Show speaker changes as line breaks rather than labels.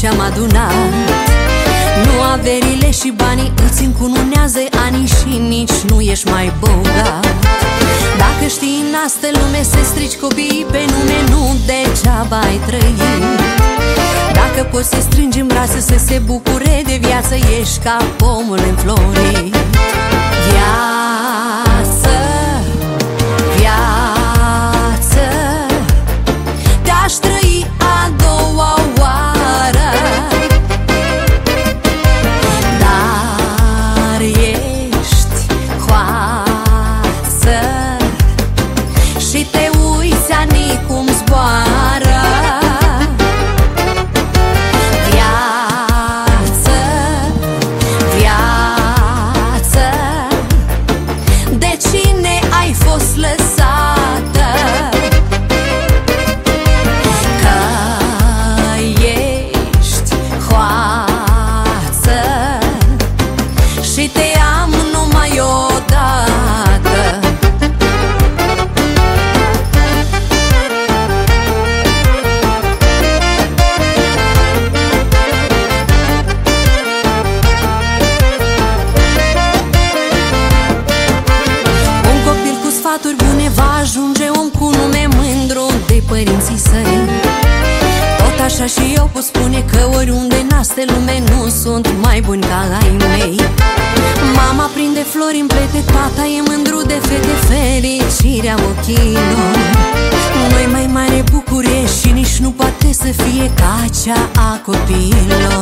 ce-am adunat. Nu averile și banii îți încununează anii și nici nu ești mai bogat. Dacă știi în astă lume să strici copiii pe nume, nu degeaba ai trăit. Dacă poți să strângi în brațe să se bucure de viață, ești ca pomul înflorit. Viață, viață, te-aș trăi a doua oară, dar ești hoață și te uiți anii cum zboară. Viață, viață, de cine ai fost lăsată? Că ești hoață și te am numai odată. Un copil cu sfaturi bune va ajunge om cu nume mândru de părinții săi. Tot așa și eu pot spune că oriunde naște lume nu sunt mai buni ca ai mei. Mama prinde flori în plete, tata e mândru de fete, fericirea ochilor. Nu-i mai mare bucurie și nici nu poate să fie ca cea a copiilor.